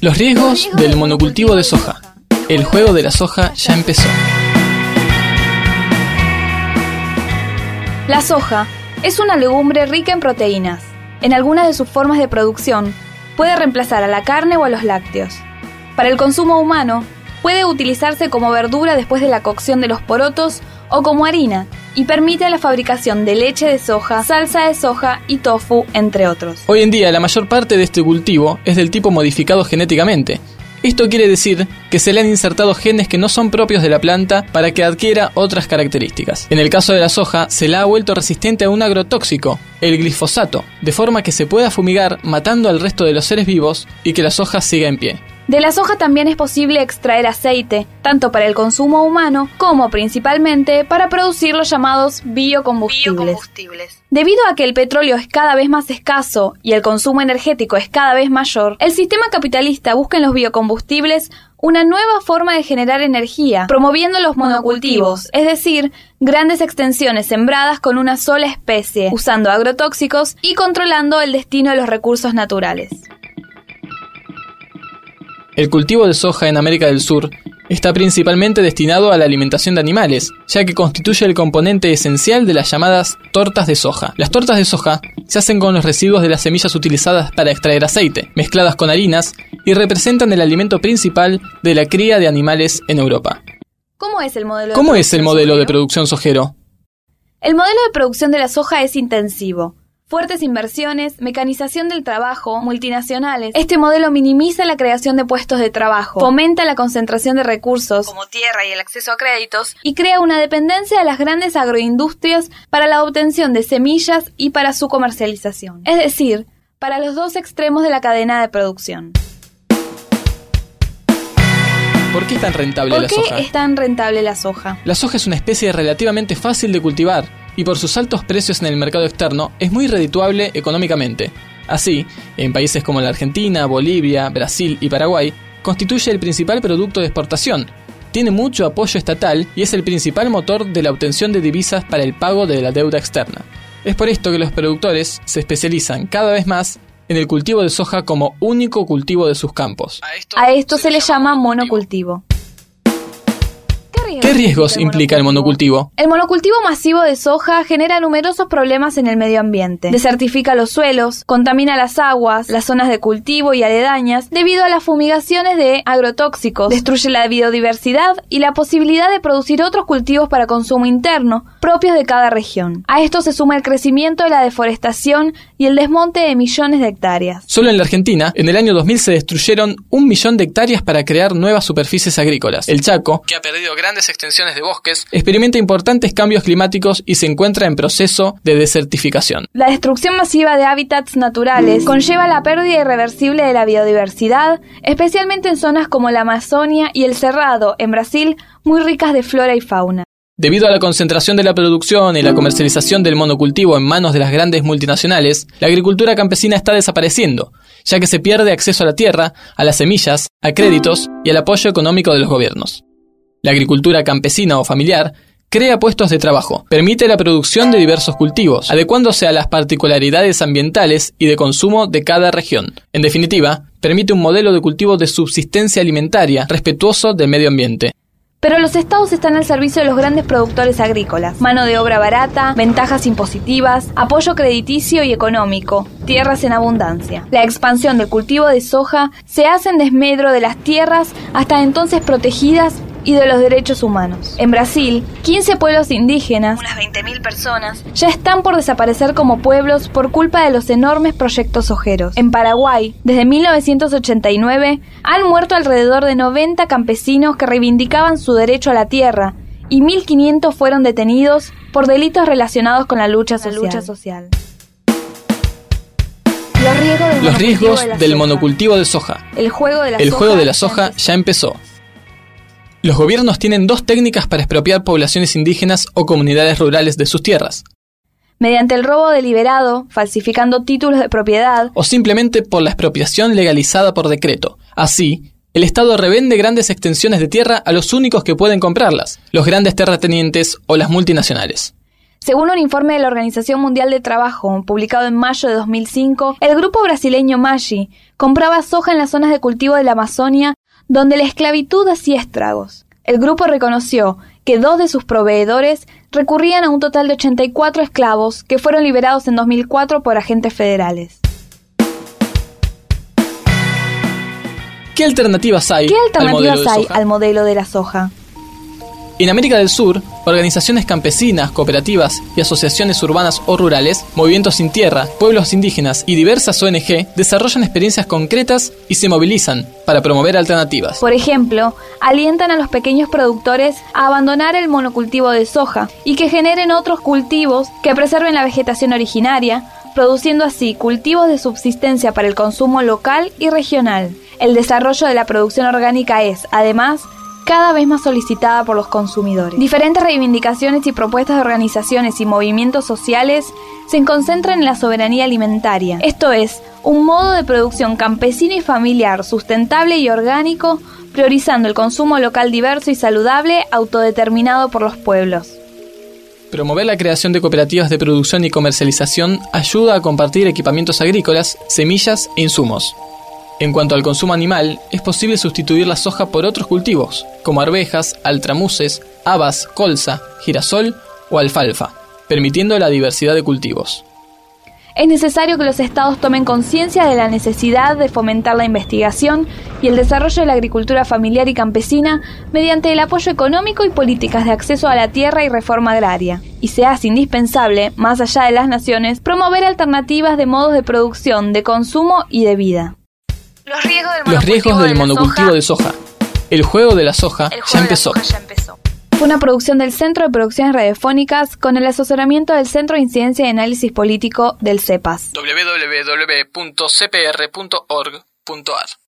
Los riesgos del monocultivo de soja. El juego de la soja ya empezó. La soja es una legumbre rica en proteínas. En algunas de sus formas de producción, puede reemplazar a la carne o a los lácteos. Para el consumo humano, puede utilizarse como verdura después de la cocción de los porotos o como harina, y permite la fabricación de leche de soja, salsa de soja y tofu, entre otros. Hoy en día, la mayor parte de este cultivo es del tipo modificado genéticamente. Esto quiere decir que se le han insertado genes que no son propios de la planta para que adquiera otras características. En el caso de la soja, se la ha vuelto resistente a un agrotóxico, el glifosato, de forma que se pueda fumigar matando al resto de los seres vivos y que la soja siga en pie. De la soja también es posible extraer aceite, tanto para el consumo humano como principalmente para producir los llamados biocombustibles. Debido a que el petróleo es cada vez más escaso y el consumo energético es cada vez mayor, el sistema capitalista busca en los biocombustibles una nueva forma de generar energía, promoviendo los monocultivos, es decir, grandes extensiones sembradas con una sola especie, usando agrotóxicos y controlando el destino de los recursos naturales. El cultivo de soja en América del Sur está principalmente destinado a la alimentación de animales, ya que constituye el componente esencial de las llamadas tortas de soja. Las tortas de soja se hacen con los residuos de las semillas utilizadas para extraer aceite, mezcladas con harinas, y representan el alimento principal de la cría de animales en Europa. ¿Cómo es el modelo de producción sojero? El modelo de producción de la soja es intensivo. Fuertes inversiones, mecanización del trabajo, multinacionales. Este modelo minimiza la creación de puestos de trabajo, fomenta la concentración de recursos, como tierra y el acceso a créditos, y crea una dependencia de las grandes agroindustrias para la obtención de semillas y para su comercialización. Es decir, para los dos extremos de la cadena de producción. ¿Por qué es tan rentable la soja? ¿Por qué es tan rentable la soja? La soja es una especie relativamente fácil de cultivar y por sus altos precios en el mercado externo es muy redituable económicamente. Así, en países como la Argentina, Bolivia, Brasil y Paraguay, constituye el principal producto de exportación. Tiene mucho apoyo estatal y es el principal motor de la obtención de divisas para el pago de la deuda externa. Es por esto que los productores se especializan cada vez más en el cultivo de soja como único cultivo de sus campos. A esto se le llama monocultivo. ¿Qué riesgos implica el monocultivo? El monocultivo masivo de soja genera numerosos problemas en el medio ambiente. Desertifica los suelos, contamina las aguas, las zonas de cultivo y aledañas debido a las fumigaciones de agrotóxicos, destruye la biodiversidad y la posibilidad de producir otros cultivos para consumo interno, propios de cada región. A esto se suma el crecimiento de la deforestación y el desmonte de millones de hectáreas. Solo en la Argentina, en el año 2000 se destruyeron 1 millón de hectáreas para crear nuevas superficies agrícolas. El Chaco, que ha perdido grandes extensiones de bosques, experimenta importantes cambios climáticos y se encuentra en proceso de desertificación. La destrucción masiva de hábitats naturales conlleva la pérdida irreversible de la biodiversidad, especialmente en zonas como la Amazonia y el Cerrado, en Brasil, muy ricas de flora y fauna. Debido a la concentración de la producción y la comercialización del monocultivo en manos de las grandes multinacionales, la agricultura campesina está desapareciendo, ya que se pierde acceso a la tierra, a las semillas, a créditos y al apoyo económico de los gobiernos. La agricultura campesina o familiar crea puestos de trabajo, permite la producción de diversos cultivos, adecuándose a las particularidades ambientales y de consumo de cada región. En definitiva, permite un modelo de cultivo de subsistencia alimentaria respetuoso del medio ambiente. Pero los estados están al servicio de los grandes productores agrícolas. Mano de obra barata, ventajas impositivas, apoyo crediticio y económico, tierras en abundancia. La expansión del cultivo de soja se hace en desmedro de las tierras hasta entonces protegidas y de los derechos humanos. En Brasil, 15 pueblos indígenas, unas 20.000 personas, ya están por desaparecer como pueblos por culpa de los enormes proyectos sojeros. En Paraguay, desde 1989, han muerto alrededor de 90 campesinos que reivindicaban su derecho a la tierra y 1.500 fueron detenidos por delitos relacionados con la lucha social. Los riesgos del monocultivo de soja. El juego de la soja ya empezó. Los gobiernos tienen 2 técnicas para expropiar poblaciones indígenas o comunidades rurales de sus tierras. Mediante el robo deliberado, falsificando títulos de propiedad, o simplemente por la expropiación legalizada por decreto. Así, el Estado revende grandes extensiones de tierra a los únicos que pueden comprarlas, los grandes terratenientes o las multinacionales. Según un informe de la Organización Mundial del Trabajo, publicado en mayo de 2005, el grupo brasileño Maggi compraba soja en las zonas de cultivo de la Amazonia, donde la esclavitud hacía estragos. El grupo reconoció que 2 de sus proveedores recurrían a un total de 84 esclavos que fueron liberados en 2004 por agentes federales. ¿Qué alternativas hay al modelo de la soja? En América del Sur, organizaciones campesinas, cooperativas y asociaciones urbanas o rurales, movimientos sin tierra, pueblos indígenas y diversas ONG desarrollan experiencias concretas y se movilizan para promover alternativas. Por ejemplo, alientan a los pequeños productores a abandonar el monocultivo de soja y que generen otros cultivos que preserven la vegetación originaria, produciendo así cultivos de subsistencia para el consumo local y regional. El desarrollo de la producción orgánica es, además, cada vez más solicitada por los consumidores. Diferentes reivindicaciones y propuestas de organizaciones y movimientos sociales se concentran en la soberanía alimentaria. Esto es, un modo de producción campesino y familiar, sustentable y orgánico, priorizando el consumo local diverso y saludable, autodeterminado por los pueblos. Promover la creación de cooperativas de producción y comercialización ayuda a compartir equipamientos agrícolas, semillas e insumos. En cuanto al consumo animal, es posible sustituir la soja por otros cultivos, como arvejas, altramuces, habas, colza, girasol o alfalfa, permitiendo la diversidad de cultivos. Es necesario que los estados tomen conciencia de la necesidad de fomentar la investigación y el desarrollo de la agricultura familiar y campesina mediante el apoyo económico y políticas de acceso a la tierra y reforma agraria. Y se hace indispensable, más allá de las naciones, promover alternativas de modos de producción, de consumo y de vida. Los riesgos del monocultivo de soja. El juego de la soja ya empezó. Fue una producción del Centro de Producciones Radiofónicas con el asesoramiento del Centro de Incidencia y Análisis Político del CEPAS. www.cpr.org.ar